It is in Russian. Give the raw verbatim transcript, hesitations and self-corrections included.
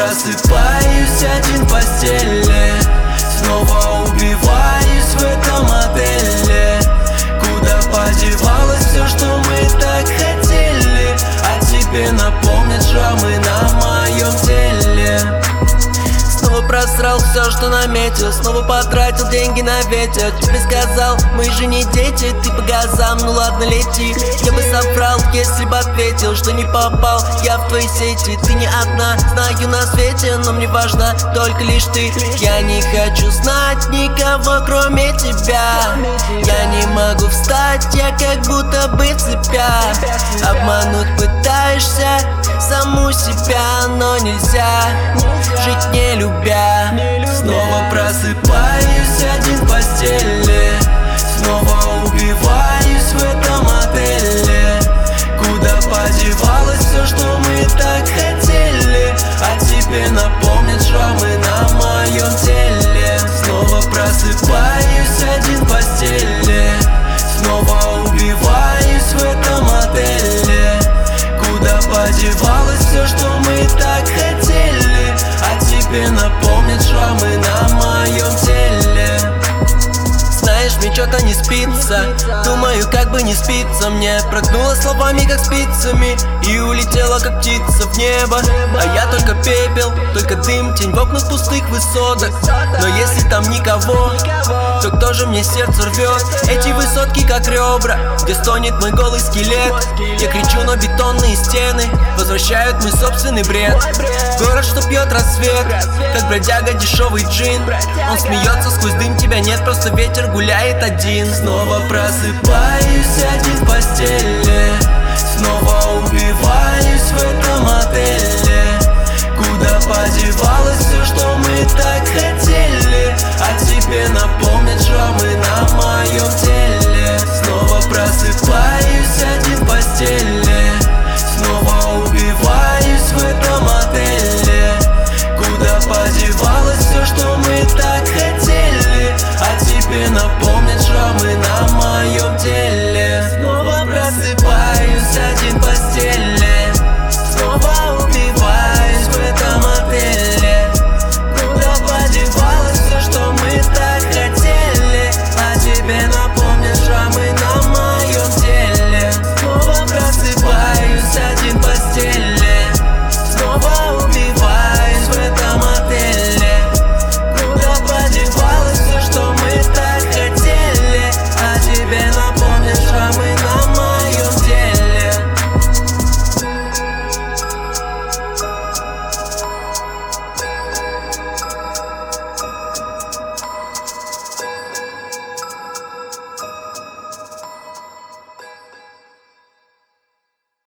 просыпаюсь один в постели, снова убиваюсь в этом отеле. Куда подевалось все, что мы так хотели? А тебе напомнят шрамы на моем теле. Снова просрал все, что наметил, снова потратил деньги на ветер. Тебе сказал, мы же не дети, ты по газам, ну ладно, лети. Я бы соврал, если бы ответил, что не попал я в твои сети. Ты не одна, знаю на свете, но мне важна только лишь ты. Я не хочу знать никого, кроме тебя. Я не могу встать, я как будто бы в цепях. Обмануть пытаешься саму себя, но нельзя жить не любя. Снова просыпаюсь один в постели, снова убиваюсь в этом отеле. Куда подевалось все, что мы так хотели? А тебе напомнят шрамы на моем теле. Снова просыпаюсь один в постели, снова убиваюсь в этом отеле. Куда подевалось все, что мы так хотели? А тебе напомнят шрамы на моем теле. Знаешь, мне что-то не спится, думаю, как бы не спится мне. Прогнула словами, как спицами, и улетела, как птица в небо. А я только пепел, только дым, тень в окнах пустых высоток. Но если там никого, то кто же мне сердце рвет? Эти высотки, как ребра, где стонет мой голый скелет. Я кричу, но бетонные стены возвращают мой собственный бред. Город, что пьет рассвет, как бродяга дешевый джин. Он смеется сквозь дым, тебя нет, просто ветер гуляет один. Снова просыпаюсь один в постели, снова убиваюсь в этом